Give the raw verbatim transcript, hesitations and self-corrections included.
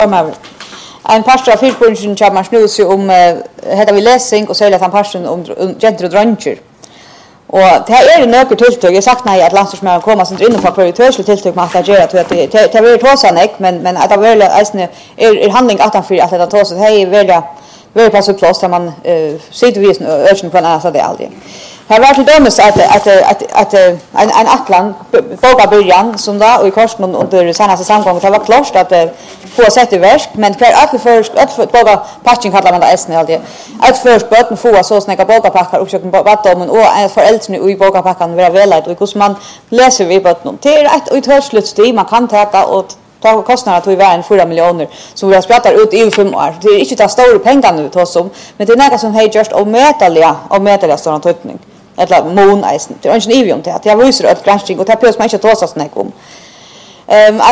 En pastor av fyrspunnen kommer nu sig om heter vi läsning och säger att han pastorn om gentle och dranger. Och det här är några tilltag. Jag sagt nej att landslagsmän kommer sen in på prioritet tilltag man ska göra att det det är tåsanek men men att det väl är är handling att han för att det tås det är väl väl pass upp plats där man sitter vid öken på en annan det aldrig. Här var till dömes att att att att en en atlan boga början som då och i korsen under senaste samgången det var klart att få sätt i verk men för att först att boga patching kallar man det äsne alltid att först börja få så snäcka boga packar och köpa vatten och föräldrarna i boga packan vara väl att hur man läser vi på någon till ett uthörslutstid man kan ta och ta kostnaderna till värden fyra miljoner som vi har sprattar ut i fem år. Det är inte ta stora pengar nu till oss om men det är något som hej just omätliga omätliga sådana tryckning. Eller mån isen. Det är inte nivium till att jag visar ett granskning och det behövs man inte ta så snäck om. Ehm